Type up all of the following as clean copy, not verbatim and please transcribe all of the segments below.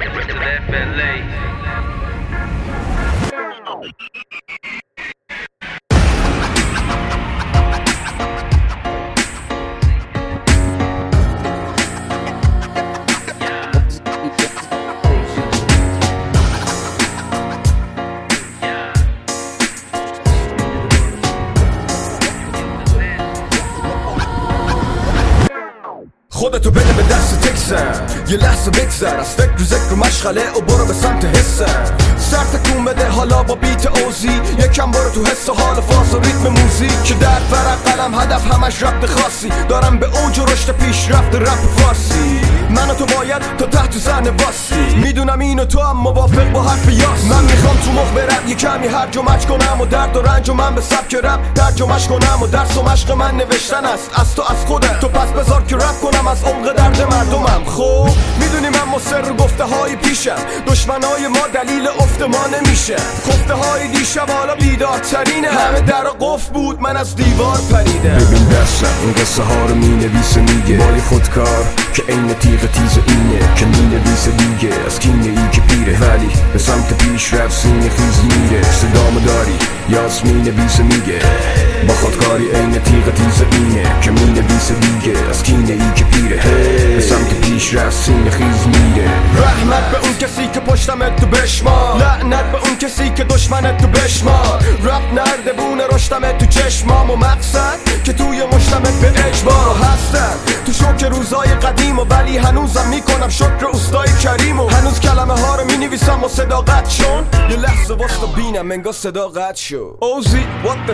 خودتو بده به دست تکسن، یه لحظه بگذر از فکر و ذکر و مشغله و برو به سمت حسن. سر تکون بده حالا با بیت اوزی، یکم برو تو حس و حال فاز و ریتم موزیک که در ورق قلم هدف همش ربط خاصی دارم به اوج و رشد پیشرفت رپ فارسی. من و تو باید تا تحت ذهن واسی، میدونم این و تو هم موافق با حرف یاس. من میخوام تو مخ برم یه کمی هرج و مرج کنم و درد و رنج و من به سبک رپ ترجمه‌اش کنم و درس و مشق من نوشتن است از تو از خودت. تو پس بذار که رپ کنم از عمق درد مردمم. خب میدونی من مصر گفته های پیشم، دشمنای ما دلیل افت ما نمیشه. خفته های دیشب حالا بیدارترینه، همه در قفل بود من از دیوار پریدم. ببین دستم این قصه ها رو مینویسه میگه بای خودکار که عین تیغ تیز اینه که مینویسه دیگه از کینه ای که پیره ولی به سمت پیش رفت سینه خیز میره. صدامو داری یاس مینویسه میگه با خودکاری عین تیغ تیز اینه که مینویسه دیگه از کینه ای که پیره به سمت پیش رفت سینه خیز میره. رحمت به اون کسی که پشتمت تو بشمار، لعنت به اون کسی که دشمنت تو بشمار. رپ نرده بونه رشتمت تو چشمام و مقصد که توی مشتمت به اجبار هستن. تو شوک روزای قدیم و ولی هنوزم میکنم شکر استای کریم و هنوز کلمه ها رو مینویسم و صداقت شون. یه لحظه واسه بینم انگار صداقت شو. اوزی what the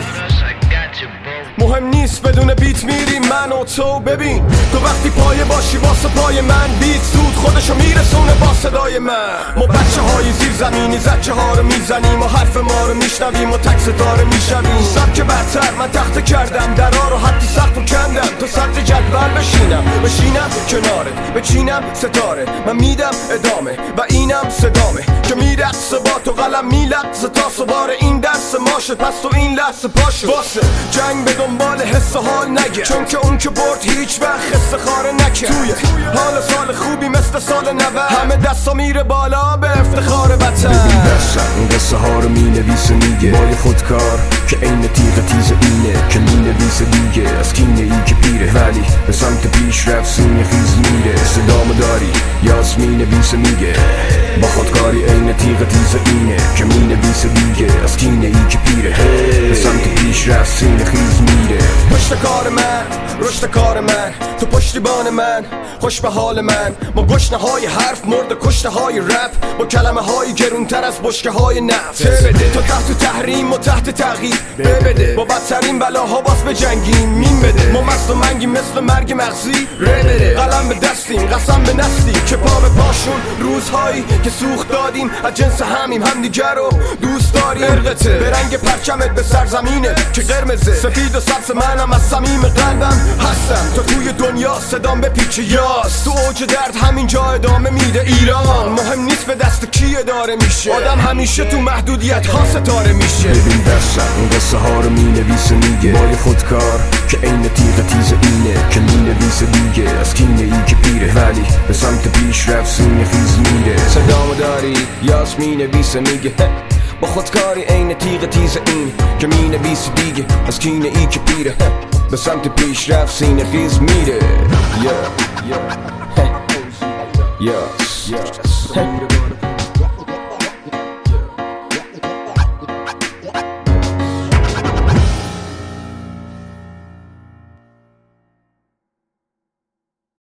مهم نیست بدون بیت میریم من و تو. ببین تو وقتی پایه باشی واسه پای من بیت سود خودشو میرسونه با صدای من. ما بچه های زیر زمینی زچه ها رو میزنیم و حرف ما رو میشنویم و تک ستاره میشویم. سبک برتر من تخته کردم درا رو حتی سقف و کندم تا سطح جدول بشینم کنارت بچینم ستاره. من میدم ادامه و اینم صدامه که میرقصه با تو قلم میلقصه تا سوار این درس ماشه. پس تو این لحظه پاشه واسه جنگ به دنبال حس حال نگه، چون که اون که برد هیچ وقت حس خاره نکرد. توی حال سال خوبی مثل سال 90 همه دستا میره بالا به افتخار وطن. ببین دستم این قصه ها رو مینویسه میگه بای خودکار که عین تیغ تیز اینه که مینویسه دیگه از کینه ای که پیره ولی به سمت پیش رفت سینه خیز میره. صدامو داری یاس مینویسه میگه با خودکاری عین تیغ تیز اینه که مینویسه دیگه از کینه ای که پیره به سمت پیش رفت سینه خیز میره. پشت کار من رشد کار من تو پشتیبان من خوش به حال من. ما گشنه های حرف مرد کشته های رپ با کلمه های گرونتر از بشکه های نفت. بده تا تحت تحریم و تحت تغییر بده با بدترین بلاها باز به جنگیم مین بده. ما مست و منگیم مثل مرگ مغزی بده. قلم به دستیم قسم به نستی که پا به پاشون روزهایی که سوخت دادیم از جنس همیم همدیگر رو دوست داریم. ارقته به رنگ پرچمت به سرزمینه که قرمزه سفید و سبز منم از صمیم قلبم هستم. تا توی دنیا صدام به پیچ یاس تو اوج درد همینجا ادامه میده. ایران مهم نیست به دست کی اداره میشه، آدم همیشه تو محدودیت ها ستاره میشه. ببین دستم این قصه ها رو مینویسه میگه بای خودکار که عین تیغ تیز اینه که مینویسه دیگه از کینه ای که پیره ولی به سمت پیش رفت سینه خیز میره. صدامو داری یاس مینویسه میگه با خودکاری عین تیغ تیز این که مینویسه دیگه از کینه ای که پیره به سمت پیش رفت سینه خیز میره.